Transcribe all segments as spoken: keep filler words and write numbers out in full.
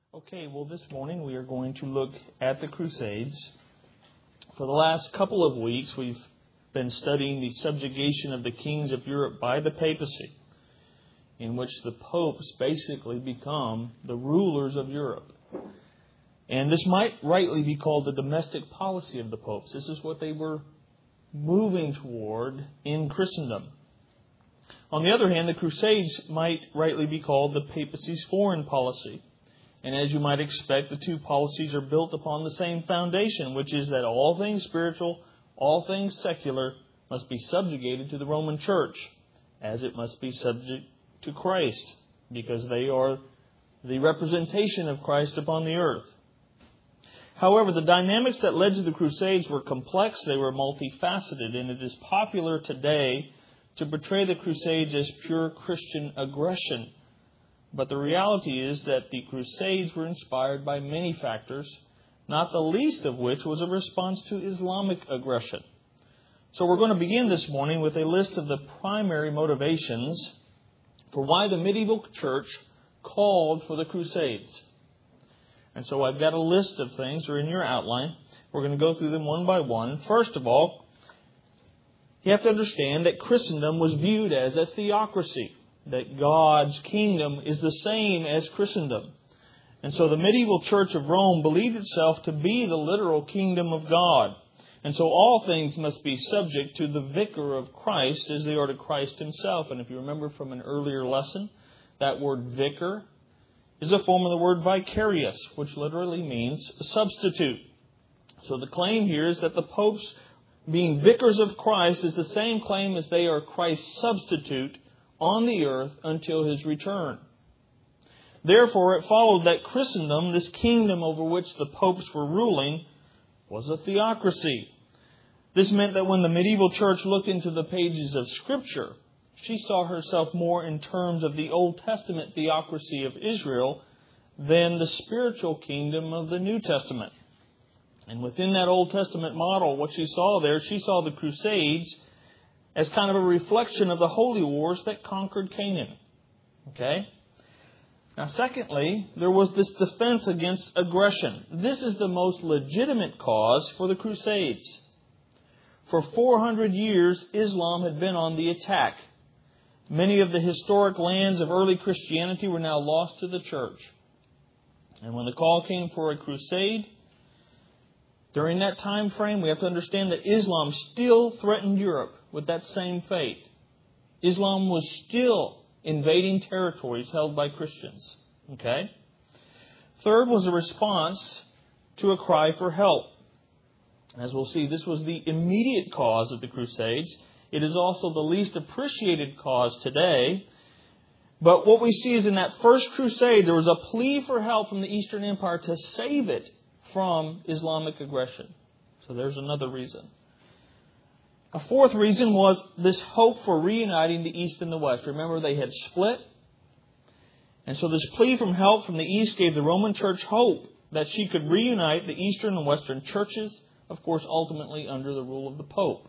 Okay, well this morning we are going to look at the Crusades. For the last couple of weeks we've been studying the subjugation of the kings of Europe by the papacy, in which the popes basically become the rulers of Europe. And this might rightly be called the domestic policy of the popes. This is what they were moving toward in Christendom. On the other hand, the Crusades might rightly be called the papacy's foreign policy. And as you might expect, the two policies are built upon the same foundation, which is that all things spiritual, all things secular, must be subjugated to the Roman Church, as it must be subject to Christ, because they are the representation of Christ upon the earth. However, the dynamics that led to the Crusades were complex, they were multifaceted, and it is popular today to portray the Crusades as pure Christian aggression. But the reality is that the Crusades were inspired by many factors, not the least of which was a response to Islamic aggression. So we're going to begin this morning with a list of the primary motivations for why the medieval church called for the Crusades. And so I've got a list of things that are in your outline. We're going to go through them one by one. First of all, you have to understand that Christendom was viewed as a theocracy, that God's kingdom is the same as Christendom. And so the medieval church of Rome believed itself to be the literal kingdom of God. And so all things must be subject to the vicar of Christ as they are to Christ himself. And if you remember from an earlier lesson, that word vicar is a form of the word vicarious, which literally means substitute. So the claim here is that the popes, being vicars of Christ, is the same claim as they are Christ's substitute on the earth until His return. Therefore, it followed that Christendom, this kingdom over which the popes were ruling, was a theocracy. This meant that when the medieval church looked into the pages of Scripture, she saw herself more in terms of the Old Testament theocracy of Israel than the spiritual kingdom of the New Testament. And within that Old Testament model, what she saw there, she saw the Crusades as kind of a reflection of the holy wars that conquered Canaan. Okay? Now, secondly, there was this defense against aggression. This is the most legitimate cause for the Crusades. For four hundred years, Islam had been on the attack. Many of the historic lands of early Christianity were now lost to the church. And when the call came for a crusade, during that time frame, we have to understand that Islam still threatened Europe with that same fate. Islam was still invading territories held by Christians. Okay? Third was a response to a cry for help. As we'll see, this was the immediate cause of the Crusades. It is also the least appreciated cause today. But what we see is in that first crusade, there was a plea for help from the Eastern Empire to save it from Islamic aggression. So there's another reason. A fourth reason was this hope for reuniting the East and the West. Remember, they had split. And so this plea from help from the East gave the Roman Church hope that she could reunite the Eastern and Western churches, of course, ultimately under the rule of the Pope.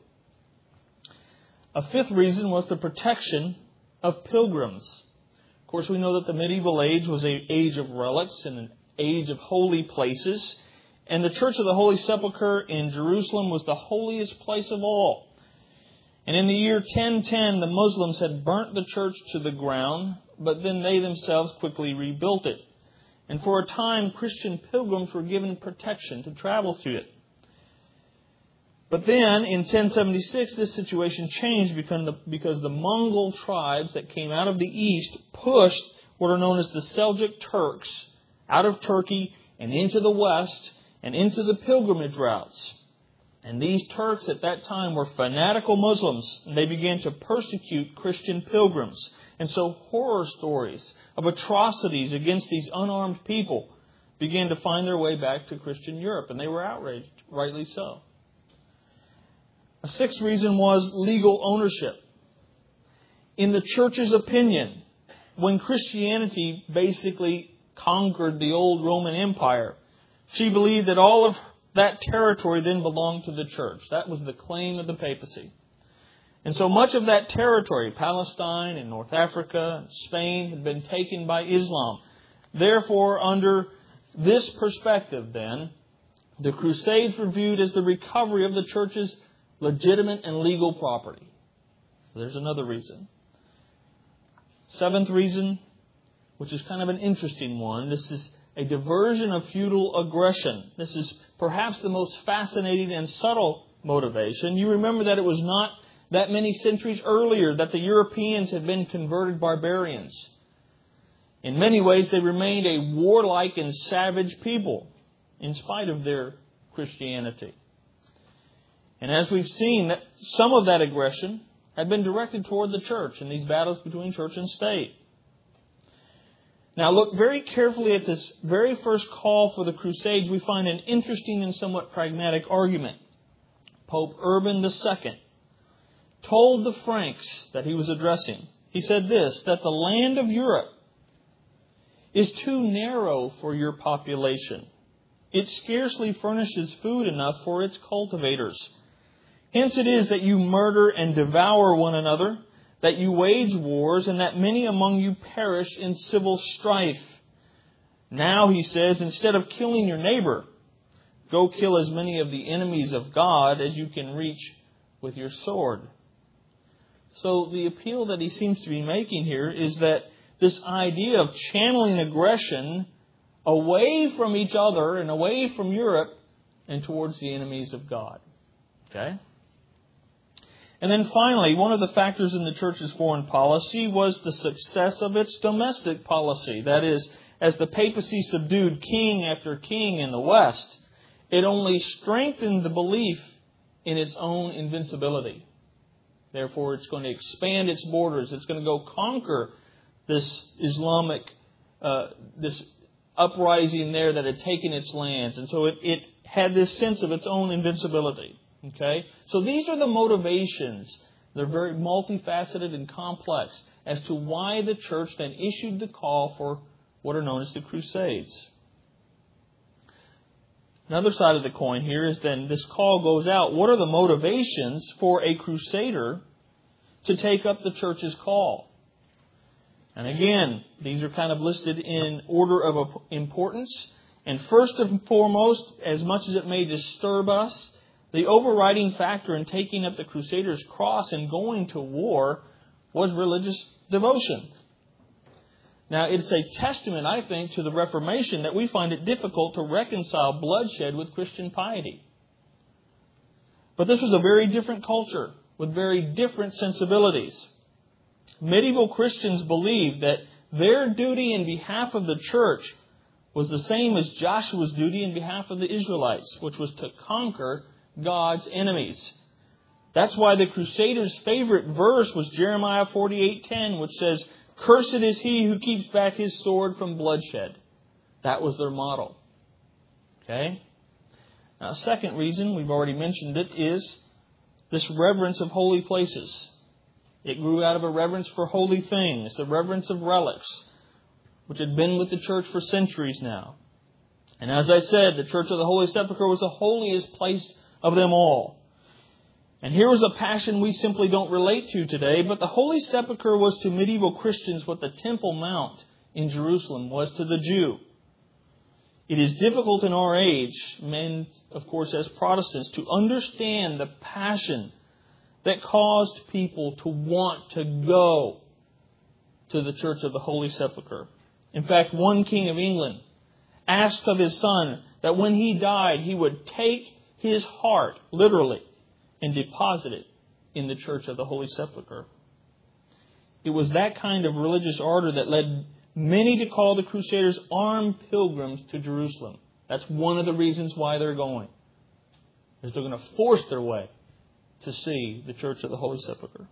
A fifth reason was the protection of pilgrims. Of course, we know that the medieval age was an age of relics and an age of holy places. And the Church of the Holy Sepulchre in Jerusalem was the holiest place of all. And in the year ten ten, the Muslims had burnt the church to the ground, but then they themselves quickly rebuilt it. And for a time, Christian pilgrims were given protection to travel to it. But then, in ten seventy-six, this situation changed because the, because the Mongol tribes that came out of the east pushed what are known as the Seljuk Turks out of Turkey and into the west and into the pilgrimage routes. And these Turks at that time were fanatical Muslims, and they began to persecute Christian pilgrims. And so horror stories of atrocities against these unarmed people began to find their way back to Christian Europe, and they were outraged, rightly so. A sixth reason was legal ownership. In the church's opinion, when Christianity basically conquered the old Roman Empire, she believed that all of that territory then belonged to the church. That was the claim of the papacy. And so much of that territory, Palestine and North Africa and Spain, had been taken by Islam. Therefore, under this perspective, then, the Crusades were viewed as the recovery of the church's legitimate and legal property. So there's another reason. Seventh reason, which is kind of an interesting one. This is a diversion of feudal aggression. This is perhaps the most fascinating and subtle motivation. You remember that it was not that many centuries earlier that the Europeans had been converted barbarians. In many ways, they remained a warlike and savage people in spite of their Christianity. And as we've seen, that some of that aggression had been directed toward the church in these battles between church and state. Now look very carefully at this very first call for the Crusades. We find an interesting and somewhat pragmatic argument. Pope Urban the Second told the Franks that he was addressing, he said this, that the land of Europe is too narrow for your population. It scarcely furnishes food enough for its cultivators. Hence it is that you murder and devour one another, that you wage wars, and that many among you perish in civil strife. Now, he says, instead of killing your neighbor, go kill as many of the enemies of God as you can reach with your sword. So the appeal that he seems to be making here is that this idea of channeling aggression away from each other and away from Europe and towards the enemies of God. Okay? And then finally, one of the factors in the church's foreign policy was the success of its domestic policy. That is, as the papacy subdued king after king in the West, it only strengthened the belief in its own invincibility. Therefore, it's going to expand its borders. It's going to go conquer this Islamic, uh, this uprising there that had taken its lands. And so it, it had this sense of its own invincibility. Okay? So these are the motivations. They're very multifaceted and complex as to why the church then issued the call for what are known as the Crusades. Another side of the coin here is then this call goes out. What are the motivations for a crusader to take up the church's call? And again, these are kind of listed in order of importance. And first and foremost, as much as it may disturb us, the overriding factor in taking up the Crusaders' cross and going to war was religious devotion. Now, it's a testament, I think, to the Reformation that we find it difficult to reconcile bloodshed with Christian piety. But this was a very different culture with very different sensibilities. Medieval Christians believed that their duty in behalf of the church was the same as Joshua's duty in behalf of the Israelites, which was to conquer God's enemies. That's why the Crusaders' favorite verse was Jeremiah forty-eight ten, which says, "Cursed is he who keeps back his sword from bloodshed." That was their model. Okay? Now, a second reason, we've already mentioned it, is this reverence of holy places. It grew out of a reverence for holy things, the reverence of relics, which had been with the church for centuries now. And as I said, the Church of the Holy Sepulchre was the holiest place of them all. And here was a passion we simply don't relate to today, but the Holy Sepulchre was to medieval Christians what the Temple Mount in Jerusalem was to the Jew. It is difficult in our age, men, of course, as Protestants, to understand the passion that caused people to want to go to the Church of the Holy Sepulchre. In fact, one king of England asked of his son that when he died, he would take his heart, literally, and deposit it in the Church of the Holy Sepulchre. It was that kind of religious ardor that led many to call the Crusaders armed pilgrims to Jerusalem. That's one of the reasons why they're going. Is they're going to force their way to see the Church of the Holy Sepulchre.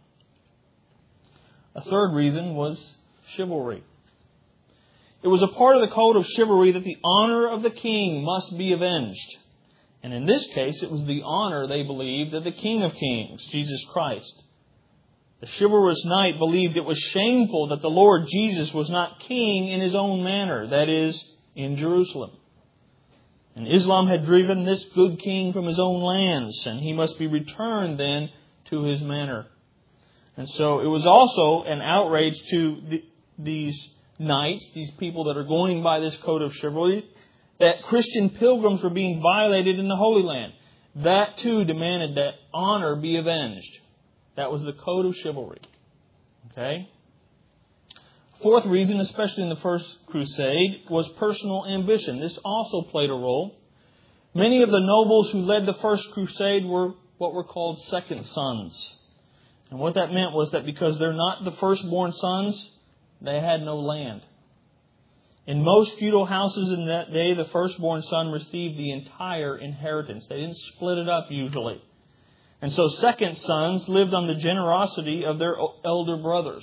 A third reason was chivalry. It was a part of the code of chivalry that the honor of the king must be avenged. And in this case, it was the honor, they believed, of the King of Kings, Jesus Christ. The chivalrous knight believed it was shameful that the Lord Jesus was not king in his own manner, that is, in Jerusalem. And Islam had driven this good king from his own lands, and he must be returned then to his manor. And so it was also an outrage to the, these knights, these people that are going by this code of chivalry, that Christian pilgrims were being violated in the Holy Land. That too demanded that honor be avenged. That was the code of chivalry. Okay? Fourth reason, especially in the First Crusade, was personal ambition. This also played a role. Many of the nobles who led the First Crusade were what were called second sons. And what that meant was that because they're not the firstborn sons, they had no land. In most feudal houses in that day, the firstborn son received the entire inheritance. They didn't split it up usually. And so second sons lived on the generosity of their elder brothers.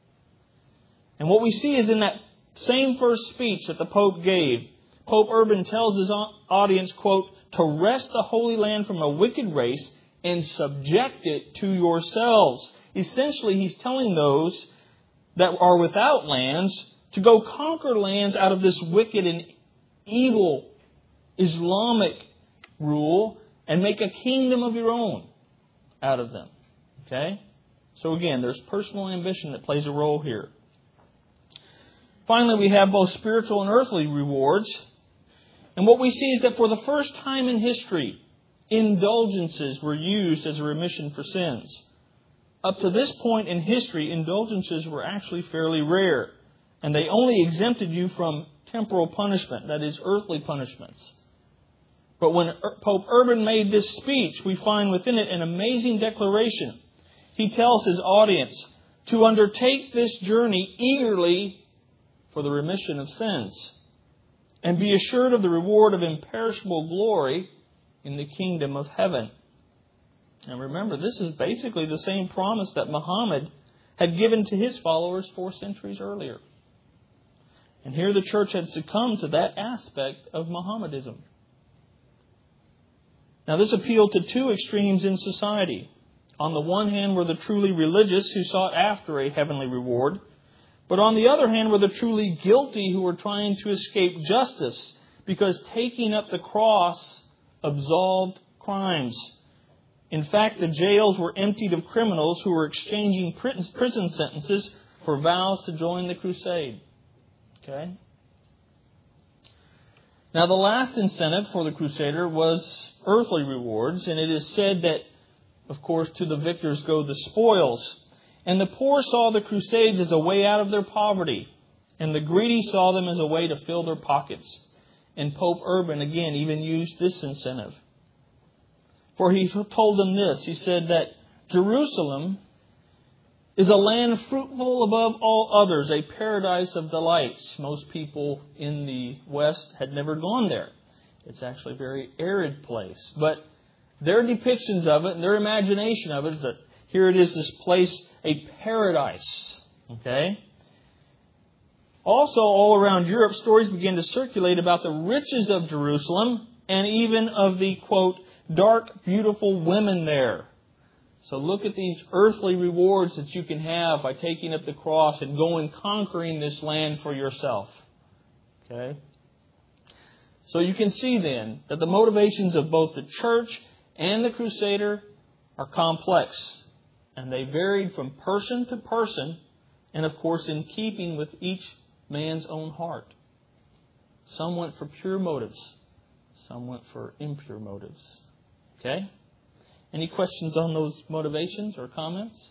And what we see is in that same first speech that the Pope gave, Pope Urban tells his audience, quote, to wrest the Holy Land from a wicked race and subject it to yourselves. Essentially, he's telling those that are without lands to go conquer lands out of this wicked and evil Islamic rule and make a kingdom of your own out of them. Okay? So again, there's personal ambition that plays a role here. Finally, we have both spiritual and earthly rewards. And what we see is that for the first time in history, indulgences were used as a remission for sins. Up to this point in history, indulgences were actually fairly rare. And they only exempted you from temporal punishment, that is, earthly punishments. But when Pope Urban made this speech, we find within it an amazing declaration. He tells his audience to undertake this journey eagerly for the remission of sins and be assured of the reward of imperishable glory in the kingdom of heaven. And remember, this is basically the same promise that Muhammad had given to his followers four centuries earlier. And here the church had succumbed to that aspect of Mohammedanism. Now this appealed to two extremes in society. On the one hand were the truly religious who sought after a heavenly reward. But on the other hand were the truly guilty who were trying to escape justice because taking up the cross absolved crimes. In fact, the jails were emptied of criminals who were exchanging prison sentences for vows to join the crusade. Okay? Now, the last incentive for the crusader was earthly rewards, and it is said that, of course, to the victors go the spoils. And the poor saw the crusades as a way out of their poverty, and the greedy saw them as a way to fill their pockets. And Pope Urban, again, even used this incentive. For he told them this. He said that Jerusalem is a land fruitful above all others, a paradise of delights. Most people in the West had never gone there. It's actually a very arid place. But their depictions of it and their imagination of it is that here it is, this place, a paradise. Okay? Also, all around Europe, stories began to circulate about the riches of Jerusalem and even of the, quote, dark, beautiful women there. So look at these earthly rewards that you can have by taking up the cross and going conquering this land for yourself. Okay? So you can see then that the motivations of both the church and the crusader are complex. And they varied from person to person and, of course, in keeping with each man's own heart. Some went for pure motives. Some went for impure motives. Okay? Any questions on those motivations or comments?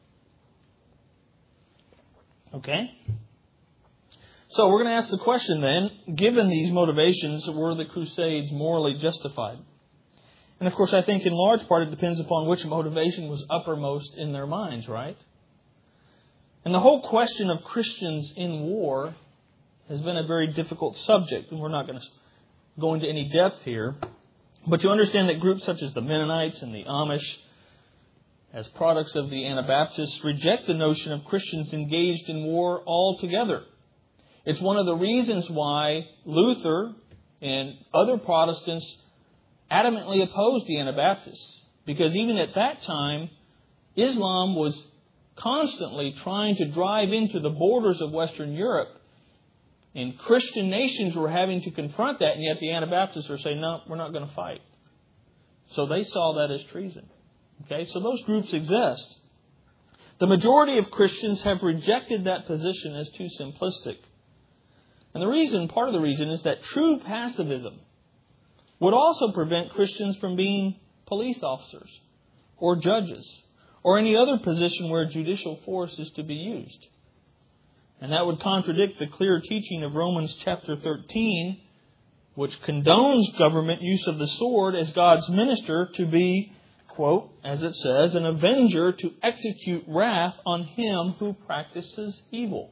Okay. So we're going to ask the question then, given these motivations, were the Crusades morally justified? And of course, I think in large part it depends upon which motivation was uppermost in their minds, right? And the whole question of Christians in war has been a very difficult subject, and we're not going to go into any depth here. But you understand that groups such as the Mennonites and the Amish, as products of the Anabaptists, reject the notion of Christians engaged in war altogether. It's one of the reasons why Luther and other Protestants adamantly opposed the Anabaptists. Because even at that time, Islam was constantly trying to drive into the borders of Western Europe. And Christian nations were having to confront that, and yet the Anabaptists are saying, no, we're not going to fight. So they saw that as treason. Okay, so those groups exist. The majority of Christians have rejected that position as too simplistic. And the reason, part of the reason, is that true pacifism would also prevent Christians from being police officers or judges or any other position where judicial force is to be used. And that would contradict the clear teaching of Romans chapter thirteen, which condones government use of the sword as God's minister to be, quote, as it says, an avenger to execute wrath on him who practices evil.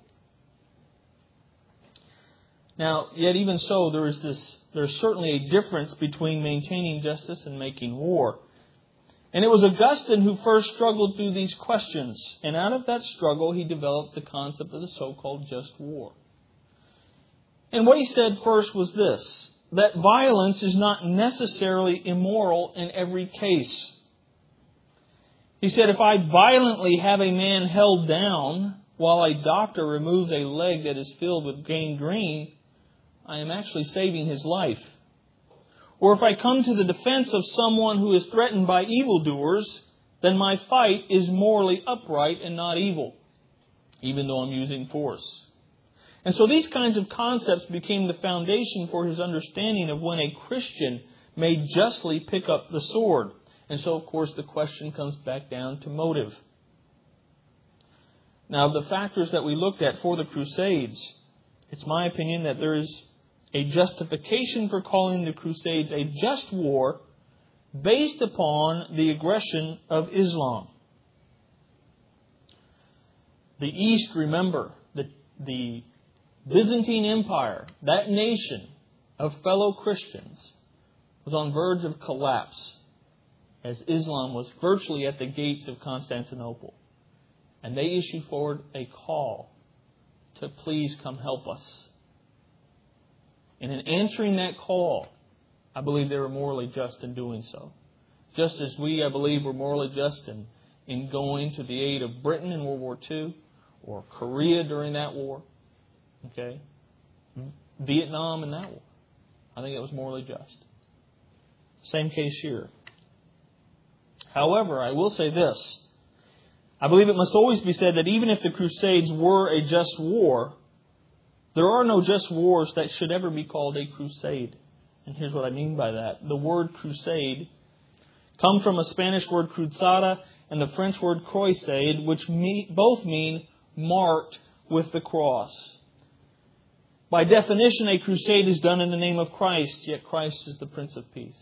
Now, yet even so, there is this, there's certainly a difference between maintaining justice and making war. And it was Augustine who first struggled through these questions. And out of that struggle, he developed the concept of the so-called just war. And what he said first was this, that violence is not necessarily immoral in every case. He said, if I violently have a man held down while a doctor removes a leg that is filled with gangrene, I am actually saving his life. Or if I come to the defense of someone who is threatened by evildoers, then my fight is morally upright and not evil, even though I'm using force. And so these kinds of concepts became the foundation for his understanding of when a Christian may justly pick up the sword. And so, of course, the question comes back down to motive. Now, the factors that we looked at for the Crusades, it's my opinion that there is a justification for calling the Crusades a just war based upon the aggression of Islam. The East, remember, the, the Byzantine Empire, that nation of fellow Christians, was on the verge of collapse as Islam was virtually at the gates of Constantinople. And they issued forward a call to please come help us. And in answering that call, I believe they were morally just in doing so. Just as we, I believe, were morally just in, in going to the aid of Britain in World War Two, or Korea during that war, okay, Vietnam in that war. I think it was morally just. Same case here. However, I will say this. I believe it must always be said that even if the Crusades were a just war, there are no just wars that should ever be called a crusade. And here's what I mean by that. The word crusade comes from a Spanish word cruzada and the French word croisade, which both mean marked with the cross. By definition, a crusade is done in the name of Christ, yet Christ is the Prince of Peace.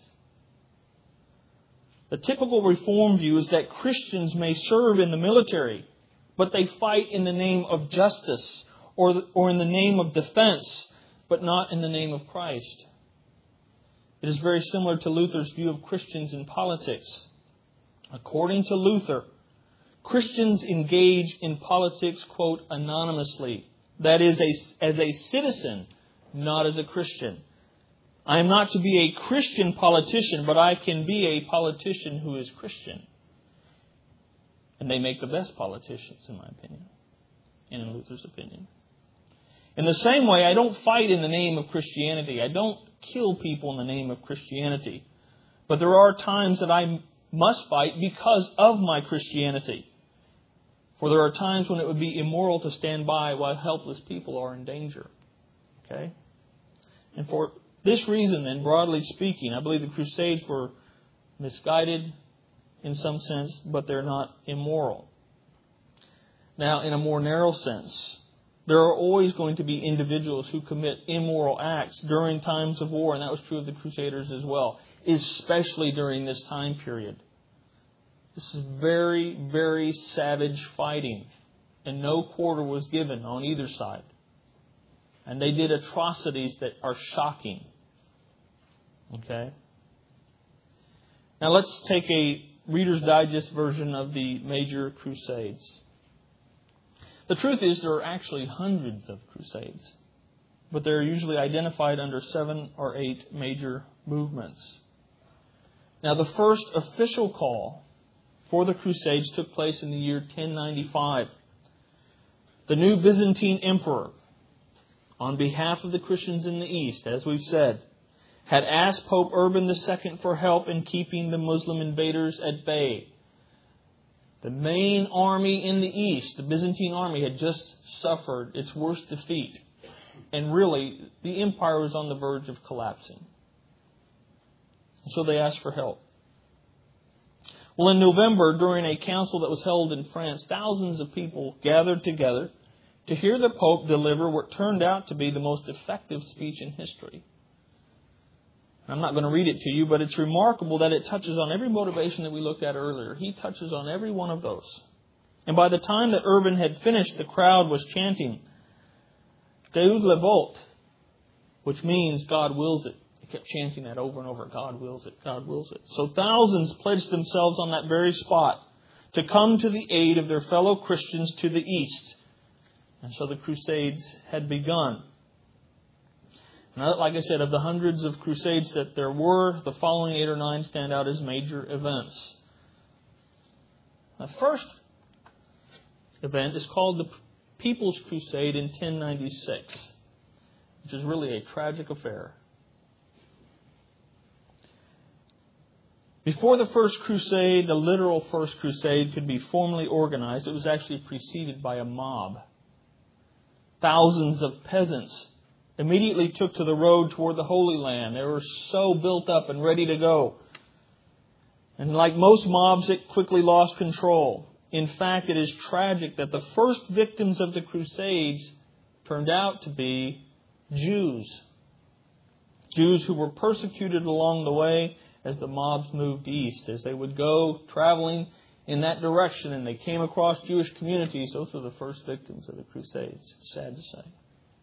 The typical Reform view is that Christians may serve in the military, but they fight in the name of justice or, or in the name of defense, but not in the name of Christ. It is very similar to Luther's view of Christians in politics. According to Luther, Christians engage in politics, quote, anonymously. That is, a, as a citizen, not as a Christian. I am not to be a Christian politician, but I can be a politician who is Christian. And they make the best politicians, in my opinion, and in Luther's opinion. In the same way, I don't fight in the name of Christianity. I don't kill people in the name of Christianity. But there are times that I must fight because of my Christianity. For there are times when it would be immoral to stand by while helpless people are in danger. Okay? And for this reason, then, broadly speaking, I believe the Crusades were misguided in some sense, but they're not immoral. Now, in a more narrow sense, there are always going to be individuals who commit immoral acts during times of war, and that was true of the Crusaders as well, especially during this time period. This is very, very savage fighting, and no quarter was given on either side. And they did atrocities that are shocking. Okay? Now let's take a Reader's Digest version of the major crusades. The truth is there are actually hundreds of crusades, but they're usually identified under seven or eight major movements. Now the first official call for the Crusades took place in the year ten ninety-five. The new Byzantine emperor, on behalf of the Christians in the East, as we've said, had asked Pope Urban the Second for help in keeping the Muslim invaders at bay. The main army in the East, the Byzantine army, had just suffered its worst defeat And really, the empire was on the verge of collapsing. So they asked for help. Well, in November, during a council that was held in France, thousands of people gathered together to hear the Pope deliver what turned out to be the most effective speech in history. I'm not going to read it to you, but it's remarkable that it touches on every motivation that we looked at earlier. He touches on every one of those. And by the time that Urban had finished, the crowd was chanting, Deus le vote, which means God wills it. They kept chanting that over and over. God wills it. God wills it. So thousands pledged themselves on that very spot to come to the aid of their fellow Christians to the east. And so the Crusades had begun. Now, like I said, of the hundreds of crusades that there were, the following eight or nine stand out as major events. The first event is called the People's Crusade in ten ninety-six, which is really a tragic affair. Before the First Crusade, the literal First Crusade, could be formally organized, it was actually preceded by a mob. Thousands of peasants immediately took to the road toward the Holy Land. They were so built up and ready to go. And like most mobs, it quickly lost control. In fact, it is tragic that the first victims of the Crusades turned out to be Jews. Jews who were persecuted along the way as the mobs moved east. As they would go traveling in that direction and they came across Jewish communities, those were the first victims of the Crusades. Sad to say.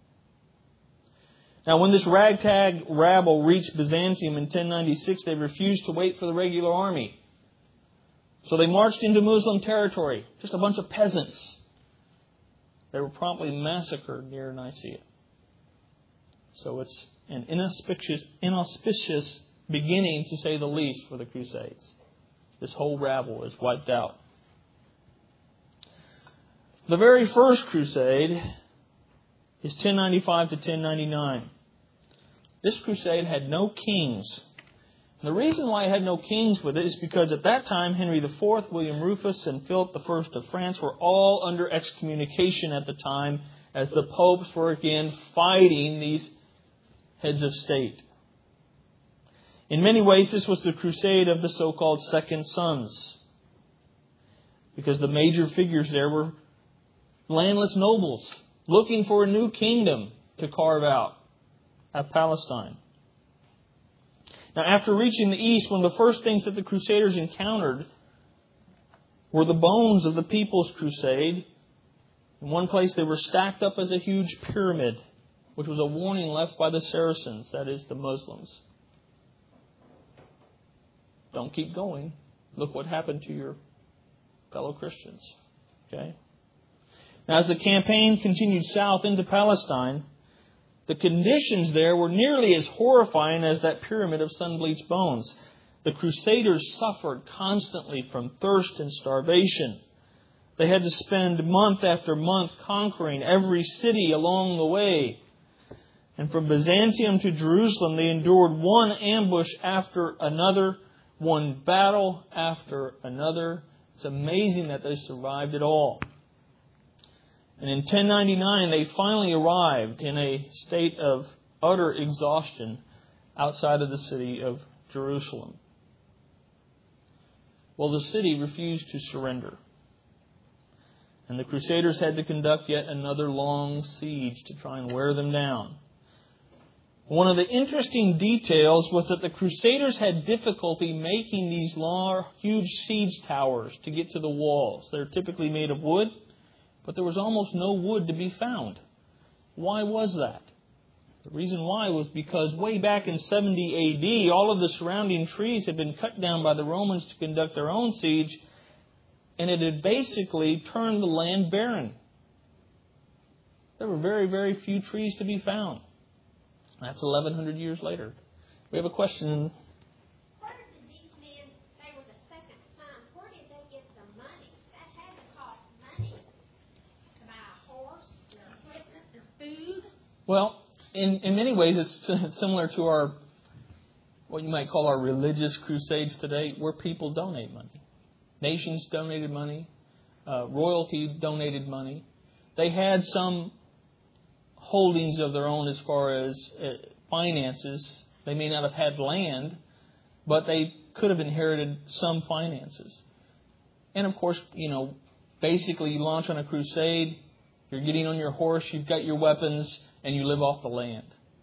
Now, when this ragtag rabble reached Byzantium in ten ninety-six, they refused to wait for the regular army. So they marched into Muslim territory, just a bunch of peasants. They were promptly massacred near Nicaea. So it's an inauspicious, inauspicious beginning, to say the least, for the Crusades. This whole rabble is wiped out. The very first crusade is ten ninety-five to ten ninety-nine. This crusade had no kings. And the reason why it had no kings with it is because at that time Henry the Fourth, William Rufus, and Philip the First of France were all under excommunication at the time, as the popes were again fighting these heads of state. In many ways, this was the crusade of the so-called Second Sons, because the major figures there were landless nobles looking for a new kingdom to carve out at Palestine. Now, after reaching the east, one of the first things that the Crusaders encountered were the bones of the People's Crusade. In one place, they were stacked up as a huge pyramid, which was a warning left by the Saracens, that is, the Muslims. Don't keep going. Look what happened to your fellow Christians. Okay? Now, as the campaign continued south into Palestine, the conditions there were nearly as horrifying as that pyramid of sun-bleached bones. The Crusaders suffered constantly from thirst and starvation. They had to spend month after month conquering every city along the way. And from Byzantium to Jerusalem, they endured one ambush after another, one battle after another. It's amazing that they survived it all. And in ten ninety-nine, they finally arrived in a state of utter exhaustion outside of the city of Jerusalem. Well, the city refused to surrender. And the Crusaders had to conduct yet another long siege to try and wear them down. One of the interesting details was that the Crusaders had difficulty making these large, huge siege towers to get to the walls. They're typically made of wood, but there was almost no wood to be found. Why was that? The reason why was because way back in seventy A D, all of the surrounding trees had been cut down by the Romans to conduct their own siege, and it had basically turned the land barren. There were very, very few trees to be found. That's eleven hundred years later. We have a question. Where did these men, they were the second son, where did they get the money? That had to cost money to buy a horse, their equipment, their food. Well, in, in many ways, it's similar to our, what you might call our religious crusades today, where people donate money. Nations donated money. Uh, royalty donated money. They had some holdings of their own as far as uh, finances. They may not have had land, but they could have inherited some finances. And of course, you know, basically you launch on a crusade, you're getting on your horse, you've got your weapons, and you live off the land.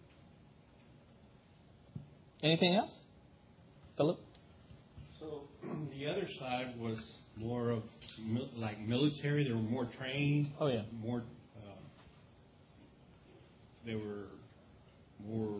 Anything else? Philip? So the other side was more of mil- like military. They were more trained. Oh, yeah. More. Uh, they were more.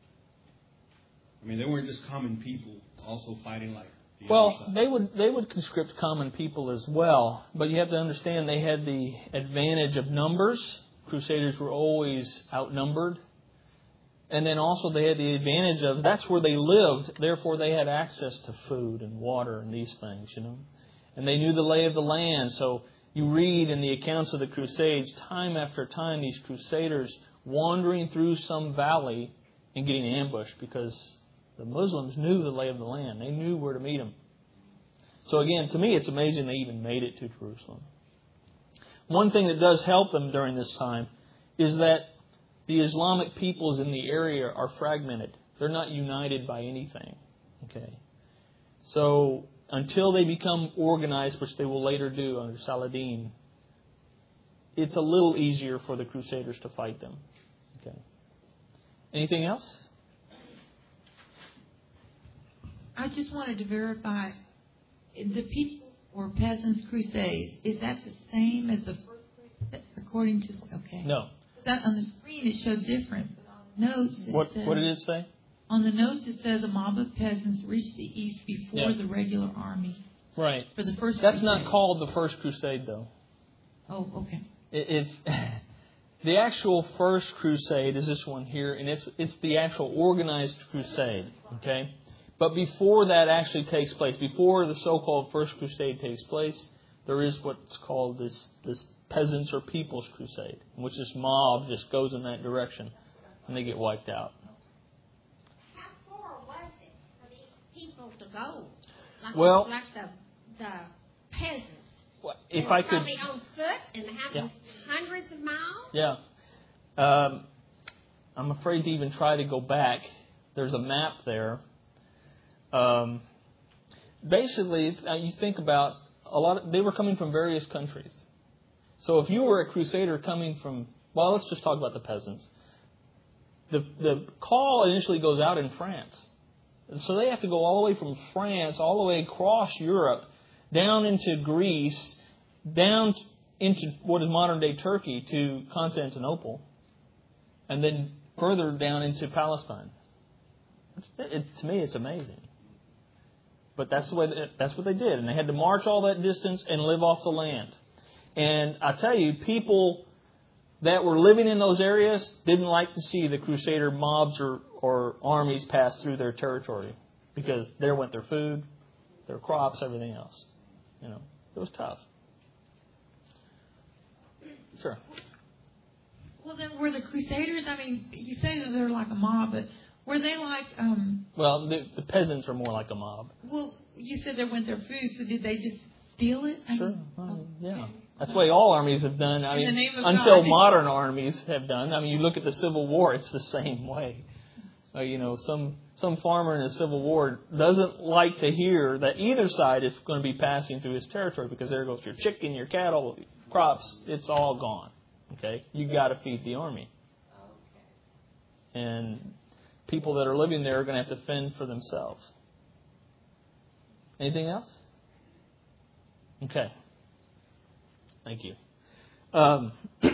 I mean, they weren't just common people. Also fighting like. The Well, other side. they would they would conscript common people as well, but you have to understand they had the advantage of numbers. Crusaders were always outnumbered. And then also they had the advantage of that's where they lived, therefore they had access to food and water and these things, you know. And they knew the lay of the land. So you read in the accounts of the Crusades, time after time, these crusaders wandering through some valley and getting ambushed because the Muslims knew the lay of the land. They knew where to meet them. So again, to me, it's amazing they even made it to Jerusalem. One thing that does help them during this time is that the Islamic peoples in the area are fragmented. They're not united by anything. Okay. So until they become organized, which they will later do under Saladin, it's a little easier for the Crusaders to fight them. Okay. Anything else? I just wanted to verify the people or peasants crusade. Is that the same as the first crusade? According to okay. No. That on the screen it showed different, but on the notes it What says, what did it say? On the notes it says a mob of peasants reached the east before Yeah. the regular army. Right. For the first. That's crusade. not called the First Crusade, though. Oh, okay. It, it's the actual First Crusade is this one here, and it's it's the actual organized crusade. Okay. But before that actually takes place, before the so-called First Crusade takes place, there is what's called this this peasants or people's crusade, in which this mob just goes in that direction, and they get wiped out. How far was it for these people to go? Like, Well- like the the peasants. If They were I could, probably on foot and having Yeah. hundreds of miles. yeah, um, I'm afraid to even try to go back. There's a map there. Um, basically, if, uh, you think about a lot. Of, they were coming from various countries. So if you were a crusader coming from, well, let's just talk about the peasants. The the call initially goes out in France. And so they have to go all the way from France, all the way across Europe, down into Greece, down into what is modern-day Turkey to Constantinople, and then further down into Palestine. It, it, to me, it's amazing. But that's the way that, that's what they did. And they had to march all that distance and live off the land. And I tell you, people that were living in those areas didn't like to see the Crusader mobs or, or armies pass through their territory, because there went their food, their crops, everything else. You know, it was tough. Sure. Well, then were the Crusaders? I mean, you say that they're like a mob, but were they like? Um, Well, the, the peasants are more like a mob. well, you said they went their food, so did they just steal it? I Sure. mean, Well, oh, yeah. okay. That's the way all armies have done. I In the mean, name of until God. modern armies have done. I mean, you look at the Civil War; it's the same way. Uh, you know, some some farmer in the Civil War doesn't like to hear that either side is going to be passing through his territory, because there goes your chicken, your cattle, crops. It's all gone. Okay, you got to feed the army, and people that are living there are going to have to fend for themselves. Anything else? Okay. Thank you. Um,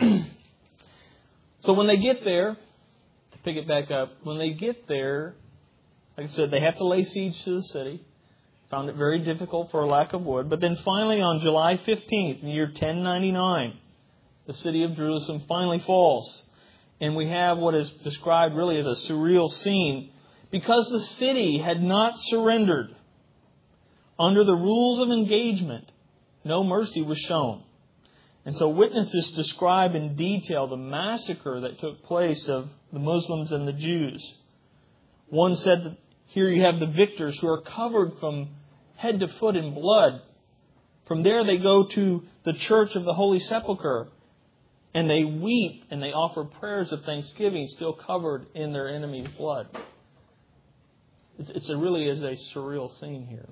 so when they get there, to pick it back up, when they get there, like I said, they have to lay siege to the city. Found it very difficult for a lack of wood. But then finally on July fifteenth, in the year ten ninety-nine, the city of Jerusalem finally falls. And we have what is described really as a surreal scene, because the city had not surrendered. Under the rules of engagement, no mercy was shown. And so witnesses describe in detail the massacre that took place of the Muslims and the Jews. One said that here you have the victors who are covered from head to foot in blood. From there they go to the Church of the Holy Sepulchre. And they weep and they offer prayers of thanksgiving still covered in their enemy's blood. It's, it's a really is a surreal scene here.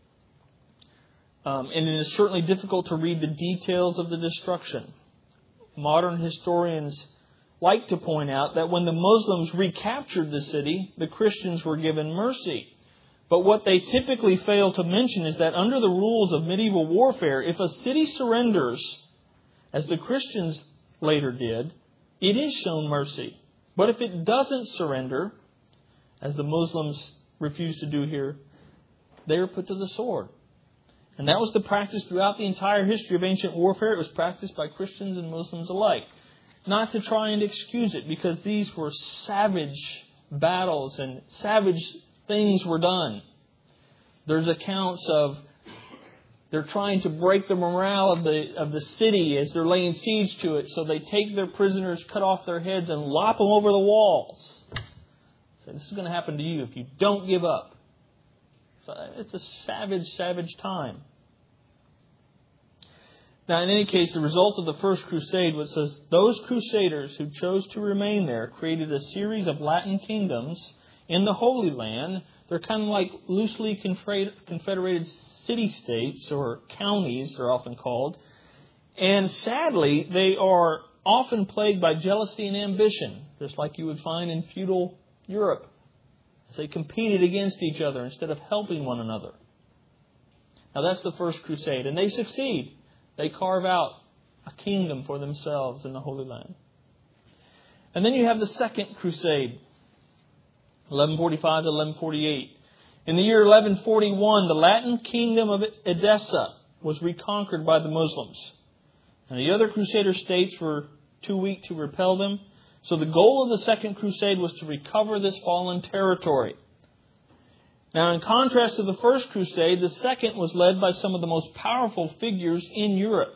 Um, and it is certainly difficult to read the details of the destruction. Modern historians like to point out that when the Muslims recaptured the city, the Christians were given mercy. But what they typically fail to mention is that under the rules of medieval warfare, if a city surrenders, as the Christians later did, it is shown mercy. But if it doesn't surrender, as the Muslims refuse to do here, they are put to the sword. And that was the practice throughout the entire history of ancient warfare. It was practiced by Christians and Muslims alike. Not to try and excuse it, because these were savage battles and savage things were done. There's accounts of they're trying to break the morale of the of the city as they're laying siege to it. So they take their prisoners, cut off their heads, and lop them over the walls. So this is going to happen to you if you don't give up. So it's a savage, savage time. Now, in any case, the result of the First Crusade was that those crusaders who chose to remain there created a series of Latin kingdoms in the Holy Land. They're kind of like loosely confederated city-states, or counties, they're often called. And sadly, they are often plagued by jealousy and ambition, just like you would find in feudal Europe. They competed against each other instead of helping one another. Now that's the First Crusade, and they succeed. They carve out a kingdom for themselves in the Holy Land. And then you have the Second Crusade, eleven forty-five to eleven forty-eight. In the year eleven forty-one, the Latin kingdom of Edessa was reconquered by the Muslims. And the other Crusader states were too weak to repel them. So the goal of the Second Crusade was to recover this fallen territory. Now, in contrast to the First Crusade, the Second was led by some of the most powerful figures in Europe.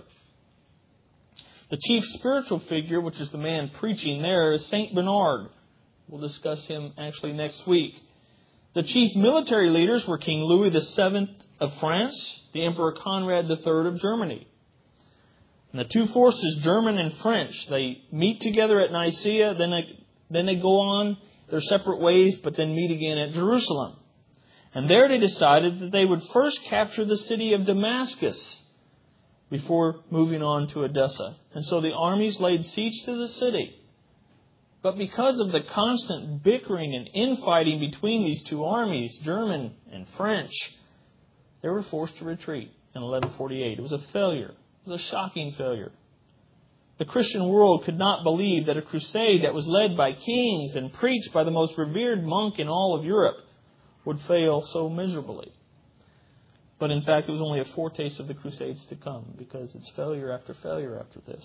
The chief spiritual figure, which is the man preaching there, is Saint Bernard. We'll discuss him actually next week. The chief military leaders were King Louis the Seventh of France, the Emperor Conrad the Third of Germany. And the two forces, German and French, they meet together at Nicaea, then they, then they go on their separate ways, but then meet again at Jerusalem. And there they decided that they would first capture the city of Damascus before moving on to Edessa. And so the armies laid siege to the city. But because of the constant bickering and infighting between these two armies, German and French, they were forced to retreat in eleven forty-eight. It was a failure. It was a shocking failure. The Christian world could not believe that a crusade that was led by kings and preached by the most revered monk in all of Europe would fail so miserably. But in fact, it was only a foretaste of the Crusades to come, because it's failure after failure after this.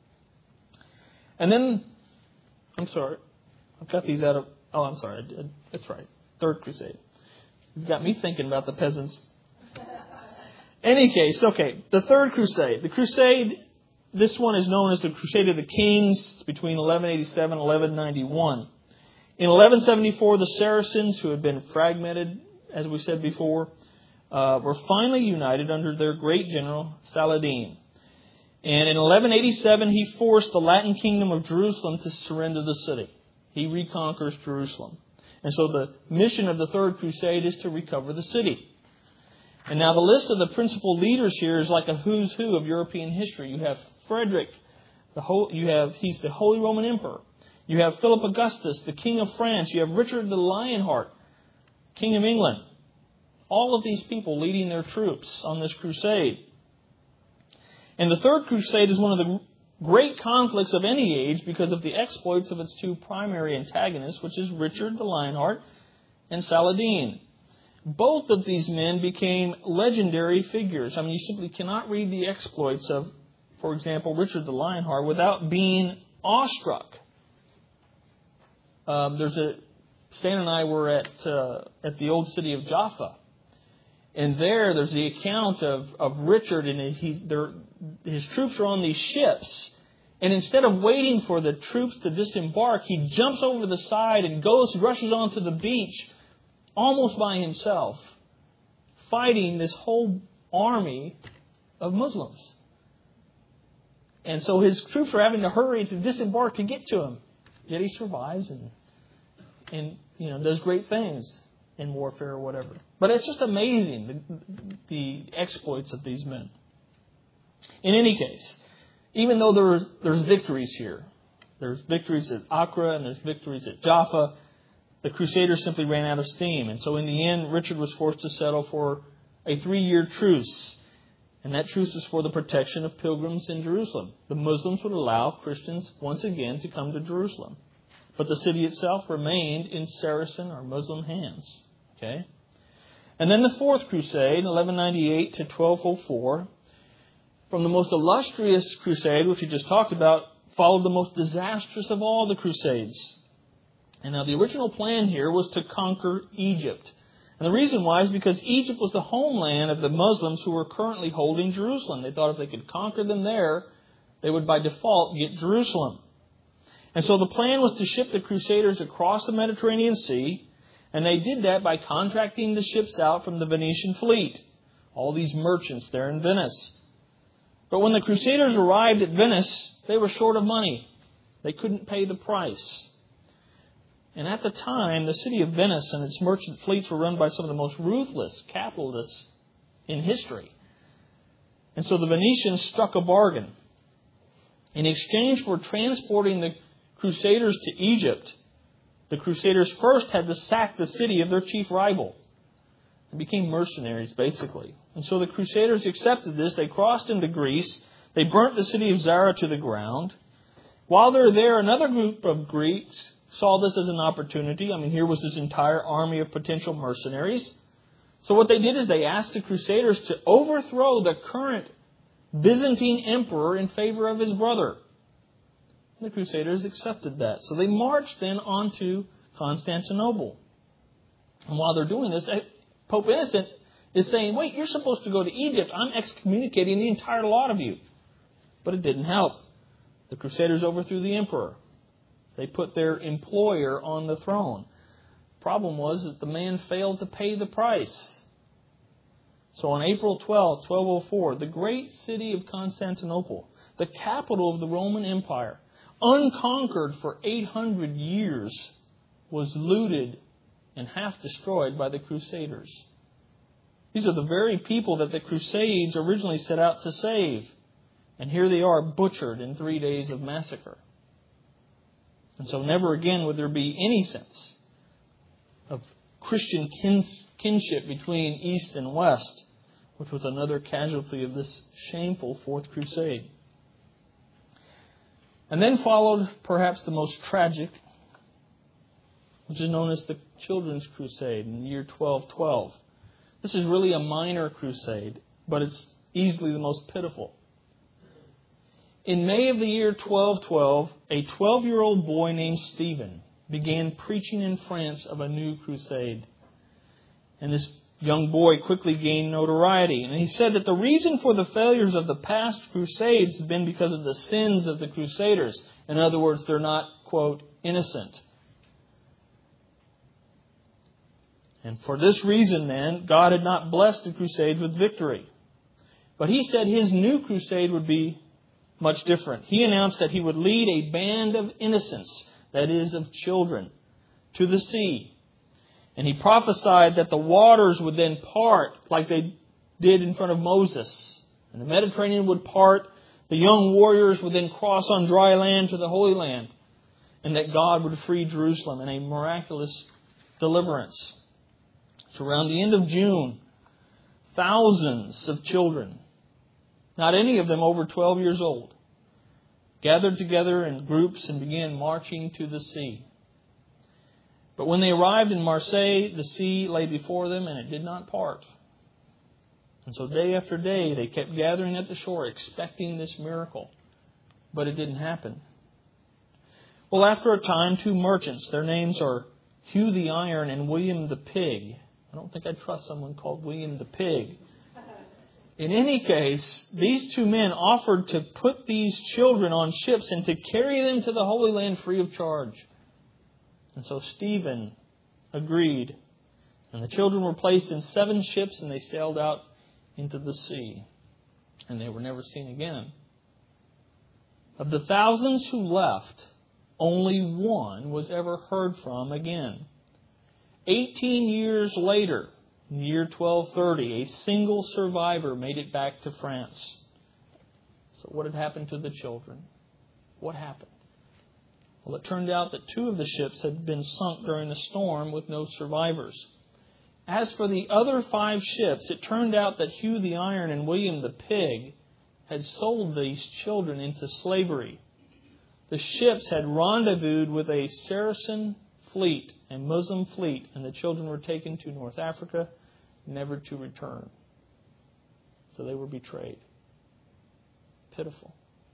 And then, I'm sorry, I've got these out of, oh, I'm sorry, I did, that's right, Third Crusade. You've got me thinking about the peasants. Any case, okay, the Third Crusade. The Crusade, this one is known as the Crusade of the Kings, between eleven eighty-seven and eleven ninety-one. In eleven seventy-four, the Saracens, who had been fragmented, as we said before, uh, were finally united under their great general, Saladin. And in eleven eighty-seven, he forced the Latin kingdom of Jerusalem to surrender the city. He reconquers Jerusalem. And so the mission of the Third Crusade is to recover the city. And now the list of the principal leaders here is like a who's who of European history. You have Frederick, the whole, you have he's the Holy Roman Emperor. You have Philip Augustus, the King of France. You have Richard the Lionheart, King of England. All of these people leading their troops on this crusade. And the Third Crusade is one of the great conflicts of any age because of the exploits of its two primary antagonists, which is Richard the Lionheart and Saladin. Both of these men became legendary figures. I mean, you simply cannot read the exploits of, for example, Richard the Lionheart without being awestruck. Um, there's a Stan and I were at uh, at the old city of Jaffa, and there there's the account of, of Richard, and he's there. His troops are on these ships, and instead of waiting for the troops to disembark, he jumps over the side and goes, rushes onto the beach, almost by himself, fighting this whole army of Muslims. And so his troops are having to hurry to disembark to get to him. Yet he survives and, and you know, does great things in warfare or whatever. But it's just amazing, the, the exploits of these men. In any case, even though there's, there's victories here, there's victories at Acre and there's victories at Jaffa, the Crusaders simply ran out of steam. And so in the end, Richard was forced to settle for a three-year truce. And that truce is for the protection of pilgrims in Jerusalem. The Muslims would allow Christians once again to come to Jerusalem. But the city itself remained in Saracen or Muslim hands. Okay? And then the Fourth Crusade, eleven ninety-eight to twelve oh four, from the most illustrious crusade, which we just talked about, followed the most disastrous of all the crusades. And now the original plan here was to conquer Egypt. And the reason why is because Egypt was the homeland of the Muslims who were currently holding Jerusalem. They thought if they could conquer them there, they would by default get Jerusalem. And so the plan was to ship the Crusaders across the Mediterranean Sea. And they did that by contracting the ships out from the Venetian fleet. All these merchants there in Venice. But when the Crusaders arrived at Venice, they were short of money. They couldn't pay the price. And at the time, the city of Venice and its merchant fleets were run by some of the most ruthless capitalists in history. And so the Venetians struck a bargain. In exchange for transporting the Crusaders to Egypt, the Crusaders first had to sack the city of their chief rival. They became mercenaries, basically. And so the Crusaders accepted this. They crossed into Greece. They burnt the city of Zara to the ground. While they're there, another group of Greeks saw this as an opportunity. I mean, here was this entire army of potential mercenaries. So what they did is they asked the Crusaders to overthrow the current Byzantine emperor in favor of his brother. The Crusaders accepted that. So they marched then on to Constantinople. And while they're doing this, Pope Innocent is saying, wait, you're supposed to go to Egypt. I'm excommunicating the entire lot of you. But it didn't help. The Crusaders overthrew the emperor. They put their employer on the throne. Problem was that the man failed to pay the price. So on April twelfth, twelve oh four, the great city of Constantinople, the capital of the Roman Empire, unconquered for eight hundred years, was looted and half destroyed by the Crusaders. These are the very people that the Crusades originally set out to save. And here they are butchered in three days of massacre. And so never again would there be any sense of Christian kin- kinship between East and West, which was another casualty of this shameful Fourth Crusade. And then followed perhaps the most tragic, which is known as the Children's Crusade in the year twelve twelve. This is really a minor crusade, but it's easily the most pitiful. In May of the year twelve twelve, a twelve-year-old boy named Stephen began preaching in France of a new crusade. And this young boy quickly gained notoriety. And he said that the reason for the failures of the past crusades has been because of the sins of the crusaders. In other words, they're not, quote, innocent. And for this reason, then, God had not blessed the crusade with victory. But he said his new crusade would be much different. He announced that he would lead a band of innocents, that is, of children, to the sea. And he prophesied that the waters would then part like they did in front of Moses. And the Mediterranean would part. The young warriors would then cross on dry land to the Holy Land. And that God would free Jerusalem in a miraculous deliverance. So around the end of June, thousands of children, not any of them over twelve years old, gathered together in groups and began marching to the sea. But when they arrived in Marseille, the sea lay before them and it did not part. And so day after day, they kept gathering at the shore, expecting this miracle. But it didn't happen. Well, after a time, two merchants, their names are Hugh the Iron and William the Pig. I don't think I'd trust someone called William the Pig. In any case, these two men offered to put these children on ships and to carry them to the Holy Land free of charge. And so Stephen agreed. And the children were placed in seven ships and they sailed out into the sea. And they were never seen again. Of the thousands who left, only one was ever heard from again. Eighteen years later, in the year twelve thirty, a single survivor made it back to France. So what had happened to the children? What happened? Well, it turned out that two of the ships had been sunk during the storm with no survivors. As for the other five ships, it turned out that Hugh the Iron and William the Pig had sold these children into slavery. The ships had rendezvoused with a Saracen fleet, a Muslim fleet, and the children were taken to North Africa, never to return. So they were betrayed. Pitiful.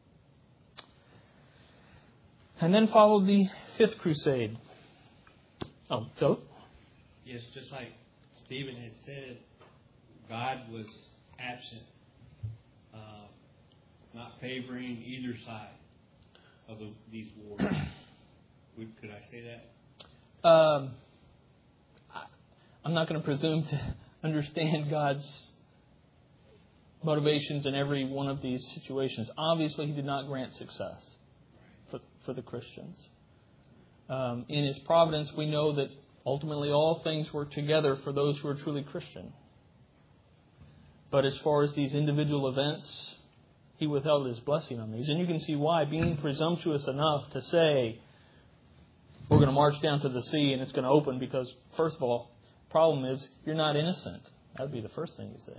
And then followed the Fifth Crusade. Oh, Philip? Yes, just like Stephen had said, God was absent, uh, not favoring either side of the, these wars. Would, could I say that? Um, I, I'm not going to presume to understand God's motivations in every one of these situations. Obviously, He did not grant success for, for the Christians. Um, in His providence, we know that ultimately all things work together for those who are truly Christian. But as far as these individual events, He withheld His blessing on these. And you can see why, being presumptuous enough to say, we're going to march down to the sea and it's going to open because, first of all, the problem is you're not innocent. That would be the first thing you say.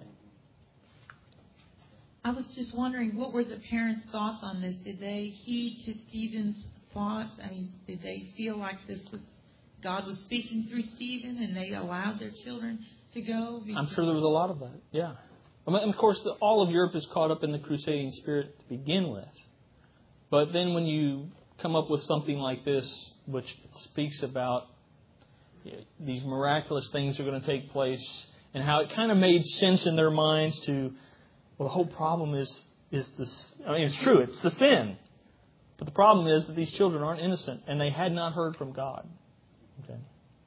I was just wondering, what were the parents' thoughts on this? Did they heed to Stephen's thoughts? I mean, did they feel like this was God was speaking through Stephen and they allowed their children to go? Because I'm sure there was a lot of that, yeah. I mean, of course, the, all of Europe is caught up in the crusading spirit to begin with. But then when you come up with something like this, which speaks about you know, these miraculous things are going to take place, and how it kind of made sense in their minds to, well, the whole problem is is this. I mean, it's true, it's the sin. But the problem is that these children aren't innocent, and they had not heard from God. Okay.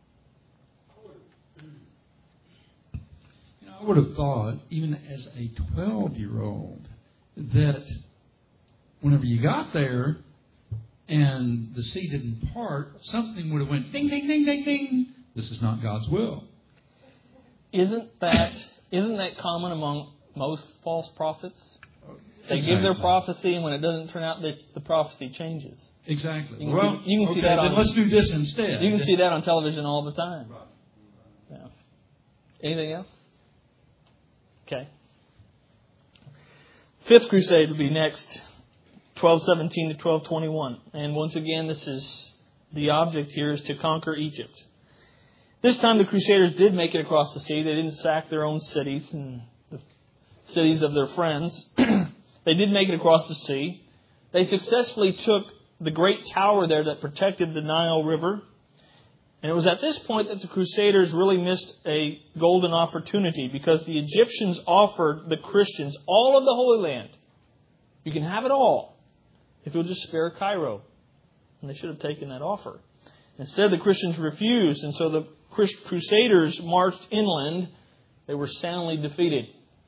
You know, I would have thought, even as a twelve-year-old, that whenever you got there and the sea didn't part, something would have went ding, ding, ding, ding, ding. This is not God's will. Isn't that isn't that common among most false prophets? They Exactly. give their prophecy, and when it doesn't turn out, the, the prophecy changes. Exactly. You can well, see, you can okay, see that then on, let's do this instead. You can see that on television all the time. Yeah. Anything else? Okay. Fifth Crusade will be next, twelve seventeen to twelve twenty-one. And once again, this is the object here is to conquer Egypt. This time the Crusaders did make it across the sea. They didn't sack their own cities and the cities of their friends. They did make it across the sea. They successfully took the great tower there that protected the Nile River. And it was at this point that the Crusaders really missed a golden opportunity, because the Egyptians offered the Christians all of the Holy Land. You can have it all if you'll just spare Cairo. And they should have taken that offer. Instead, the Christians refused, and so the Crusaders marched inland. They were soundly defeated.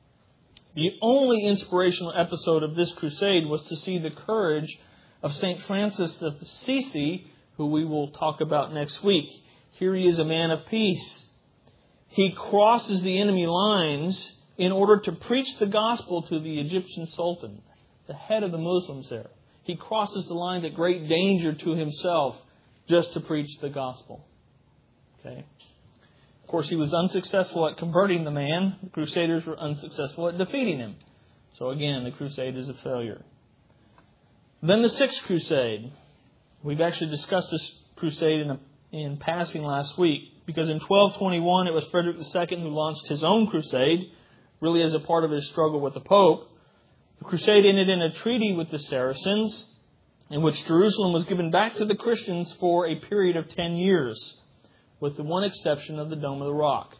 The only inspirational episode of this crusade was to see the courage of Saint Francis of Assisi, who we will talk about next week. Here he is, a man of peace. He crosses the enemy lines in order to preach the gospel to the Egyptian Sultan, the head of the Muslims there. He crosses the lines at great danger to himself just to preach the gospel. Okay. Of course, he was unsuccessful at converting the man. The Crusaders were unsuccessful at defeating him. So again, the crusade is a failure. Then the Sixth Crusade. We've actually discussed this crusade in, a, in passing last week, because in twelve twenty-one it was Frederick the Second who launched his own crusade, really as a part of his struggle with the Pope. The crusade ended in a treaty with the Saracens, in which Jerusalem was given back to the Christians for a period of ten years, with the one exception of the Dome of the Rock.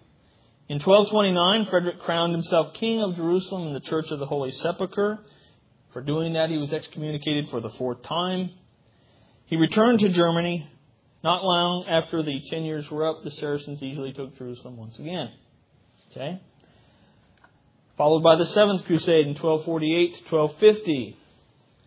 In twelve twenty-nine, Frederick crowned himself King of Jerusalem in the Church of the Holy Sepulchre. For doing that, he was excommunicated for the fourth time. He returned to Germany. Not long after the ten years were up, the Saracens easily took Jerusalem once again. Okay? Followed by the Seventh Crusade in twelve forty-eight to twelve fifty.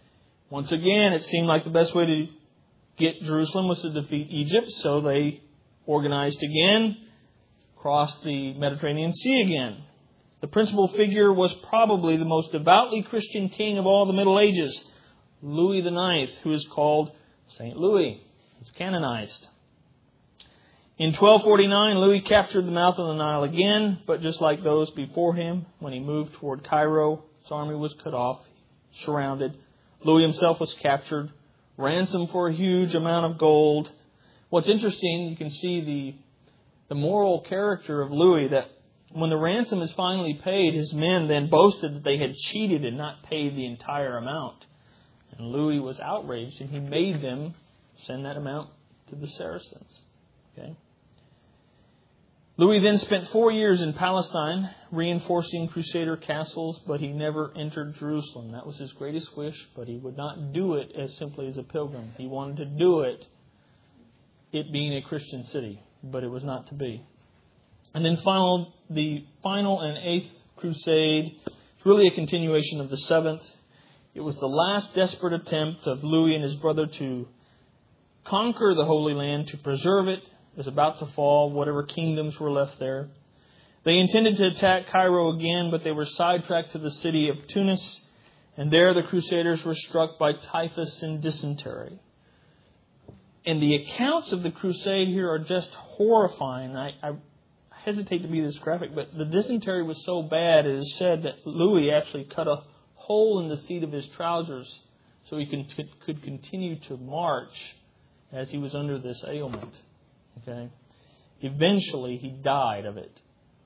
Once again, it seemed like the best way to get Jerusalem was to defeat Egypt, so they organized again, crossed the Mediterranean Sea again. The principal figure was probably the most devoutly Christian king of all the Middle Ages, Louis the Ninth, who is called Saint Louis. He's canonized. In twelve forty-nine, Louis captured the mouth of the Nile again, but just like those before him, when he moved toward Cairo, his army was cut off, surrounded. Louis himself was captured, ransomed for a huge amount of gold. What's interesting, you can see the, the moral character of Louis, that when the ransom is finally paid, his men then boasted that they had cheated and not paid the entire amount. And Louis was outraged, and he made them send that amount to the Saracens. Okay. Louis then spent four years in Palestine, reinforcing Crusader castles, but he never entered Jerusalem. That was his greatest wish, but he would not do it as simply as a pilgrim. He wanted to do it, it being a Christian city, but it was not to be. And then final, the final and eighth crusade is really a continuation of the seventh. It was the last desperate attempt of Louis and his brother to conquer the Holy Land, to preserve it. It was about to fall, whatever kingdoms were left there. They intended to attack Cairo again, but they were sidetracked to the city of Tunis, and there the Crusaders were struck by typhus and dysentery. And the accounts of the crusade here are just horrifying. I, I hesitate to be this graphic, but the dysentery was so bad, it is said that Louis actually cut a hole in the seat of his trousers so he could, could continue to march as he was under this ailment. Okay. Eventually, he died of it.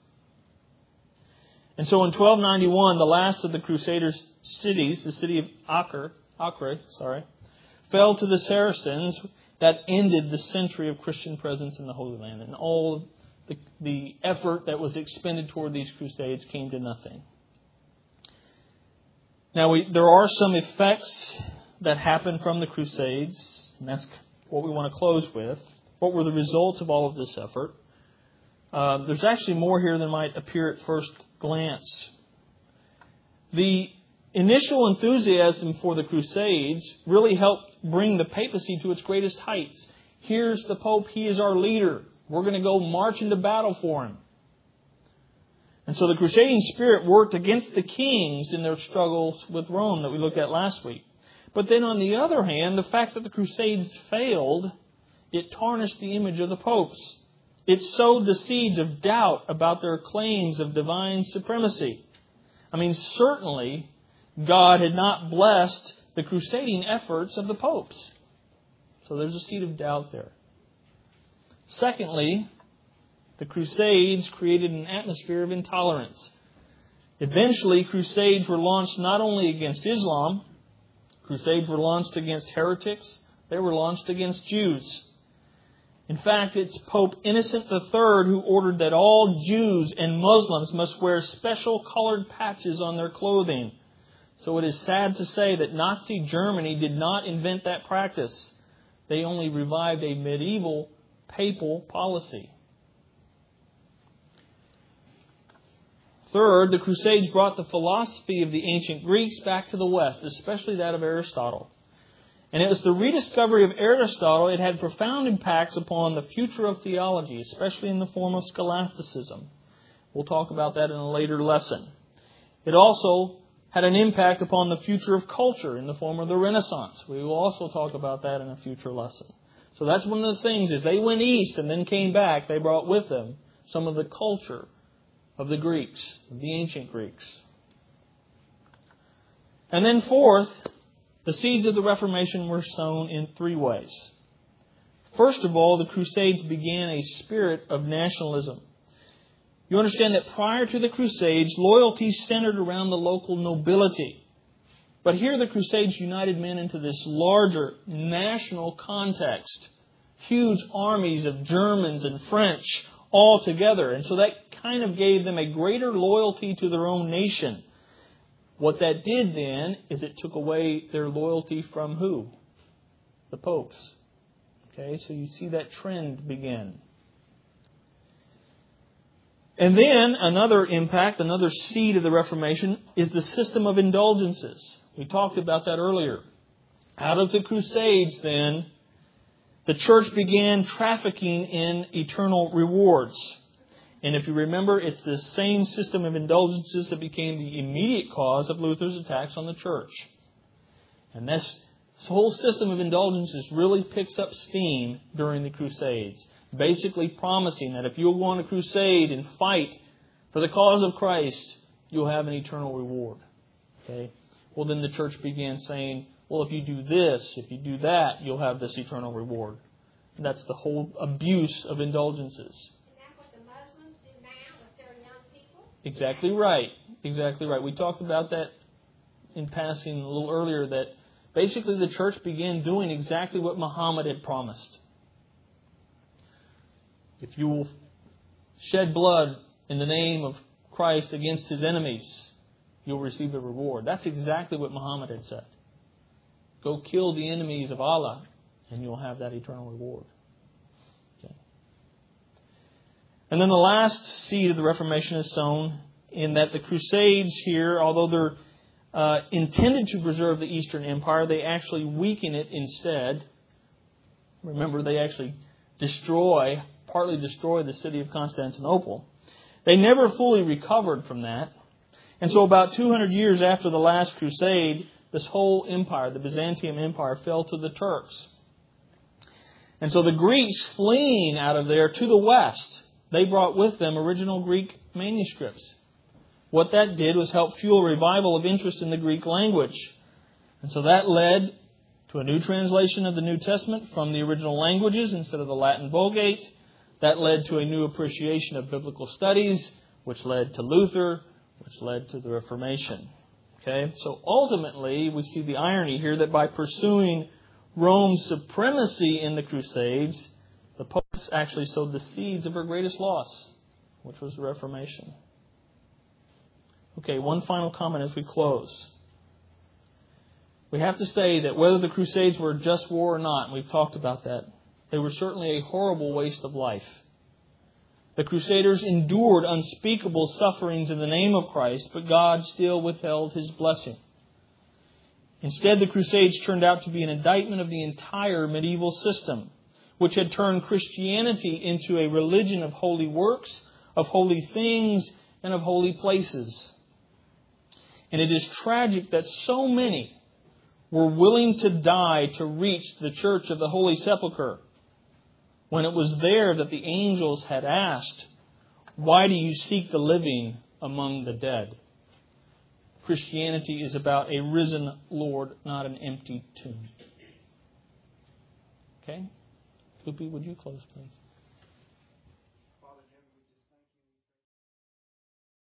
And so in twelve ninety-one, the last of the Crusaders' cities, the city of Acre, Acre, sorry, fell to the Saracens. That ended the century of Christian presence in the Holy Land. And all the, the effort that was expended toward these crusades came to nothing. Now, we, there are some effects that happened from the crusades, and that's what we want to close with. What were the results of all of this effort? Uh, there's actually more here than might appear at first glance. The initial enthusiasm for the Crusades really helped bring the papacy to its greatest heights. Here's the Pope. He is our leader. We're going to go march into battle for him. And so the crusading spirit worked against the kings in their struggles with Rome that we looked at last week. But then on the other hand, the fact that the Crusades failed, it tarnished the image of the popes. It sowed the seeds of doubt about their claims of divine supremacy. I mean, certainly God had not blessed the crusading efforts of the popes. So there's a seed of doubt there. Secondly, the Crusades created an atmosphere of intolerance. Eventually, crusades were launched not only against Islam, crusades were launched against heretics, they were launched against Jews. In fact, it's Pope Innocent the Third who ordered that all Jews and Muslims must wear special colored patches on their clothing. So it is sad to say that Nazi Germany did not invent that practice. They only revived a medieval papal policy. Third, the Crusades brought the philosophy of the ancient Greeks back to the West, especially that of Aristotle. And it was the rediscovery of Aristotle. It had profound impacts upon the future of theology, especially in the form of scholasticism. We'll talk about that in a later lesson. It also had an impact upon the future of culture in the form of the Renaissance. We will also talk about that in a future lesson. So that's one of the things, is they went east and then came back. They brought with them some of the culture of the Greeks, of the ancient Greeks. And then fourth, the seeds of the Reformation were sown in three ways. First of all, the Crusades began a spirit of nationalism. You understand that prior to the Crusades, loyalty centered around the local nobility. But here the Crusades united men into this larger national context. Huge armies of Germans and French all together. And so that kind of gave them a greater loyalty to their own nation. What that did then is it took away their loyalty from who? The popes. Okay, so you see that trend begin. And then another impact, another seed of the Reformation is the system of indulgences. We talked about that earlier. Out of the Crusades, then, the church began trafficking in eternal rewards. And if you remember, it's the same system of indulgences that became the immediate cause of Luther's attacks on the church. And this, this whole system of indulgences really picks up steam during the Crusades, basically promising that if you'll go on a crusade and fight for the cause of Christ, you'll have an eternal reward. Okay? Well, then the church began saying, well, if you do this, if you do that, you'll have this eternal reward. And that's the whole abuse of indulgences. Exactly right. Exactly right. We talked about that in passing a little earlier, that basically the church began doing exactly what Muhammad had promised. If you will shed blood in the name of Christ against his enemies, you'll receive a reward. That's exactly what Muhammad had said. Go kill the enemies of Allah, and you'll have that eternal reward. And then the last seed of the Reformation is sown in that the Crusades here, although they're uh, intended to preserve the Eastern Empire, they actually weaken it instead. Remember, they actually destroy, partly destroy the city of Constantinople. They never fully recovered from that. And so about two hundred years after the last Crusade, this whole empire, the Byzantium Empire, fell to the Turks. And so the Greeks fleeing out of there to the west, they brought with them original Greek manuscripts. What that did was help fuel a revival of interest in the Greek language. And so that led to a new translation of the New Testament from the original languages instead of the Latin Vulgate. That led to a new appreciation of biblical studies, which led to Luther, which led to the Reformation. Okay? So ultimately, we see the irony here that by pursuing Rome's supremacy in the Crusades, the popes actually sowed the seeds of her greatest loss, which was the Reformation. Okay, one final comment as we close. We have to say that whether the Crusades were a just war or not, and we've talked about that, they were certainly a horrible waste of life. The Crusaders endured unspeakable sufferings in the name of Christ, but God still withheld His blessing. Instead, the Crusades turned out to be an indictment of the entire medieval system, which had turned Christianity into a religion of holy works, of holy things, and of holy places. And it is tragic that so many were willing to die to reach the Church of the Holy Sepulchre, when it was there that the angels had asked, "Why do you seek the living among the dead?" Christianity is about a risen Lord, not an empty tomb. Okay? Lupi, would you close, please?